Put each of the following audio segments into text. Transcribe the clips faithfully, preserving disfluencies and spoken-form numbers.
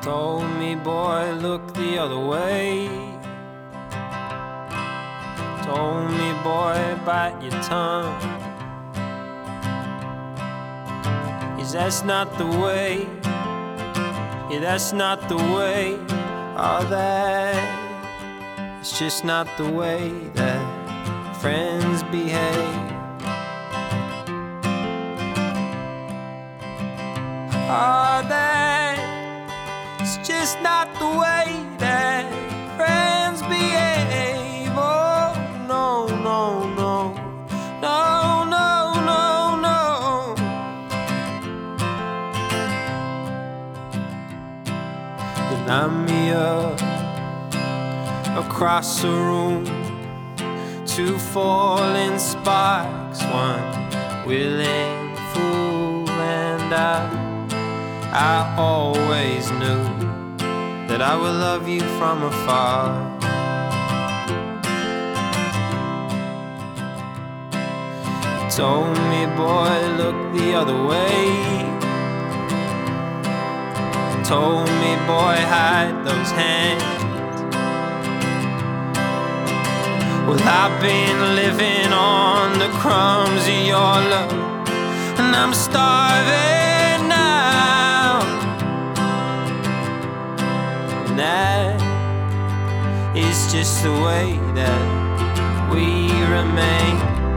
Told me, boy, look the other way. Told me, boy, bite your tongue. Yes, that's not the way. Yeah, that's not the way. Oh, that it's just not the way that friends behave. Oh, that it's just not the way that friends behave. Oh, no, no, no, no, no, no, no. You line me up across the room, two falling sparks, one willing fool, and I I always knew that I would love you from afar. You told me, boy, look the other way. Told me, boy, hide those hands. Well, I've been living on the crumbs of your love, and I'm starving now. And that is just the way that we remain.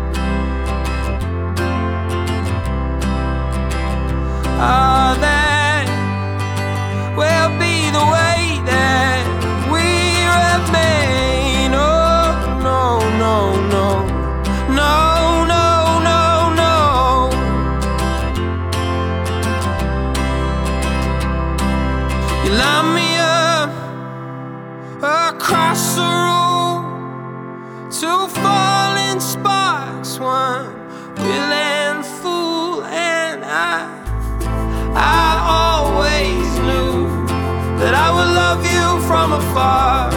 Oh, that will be the way that we remain. Oh, no, no, no, no, no, no, no. You line me up across the room, two falling sparks, one willing fool, and I I always knew that I would love you from afar.